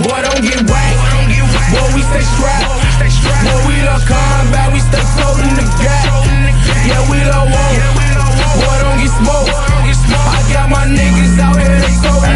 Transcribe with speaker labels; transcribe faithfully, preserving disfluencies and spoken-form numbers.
Speaker 1: Boy, don't get whacked. Boy, we stay strapped. Boy, we the combat, we stay toting the gap. Yeah, we the one. Boy, don't get smoked. I got my niggas out here, they toting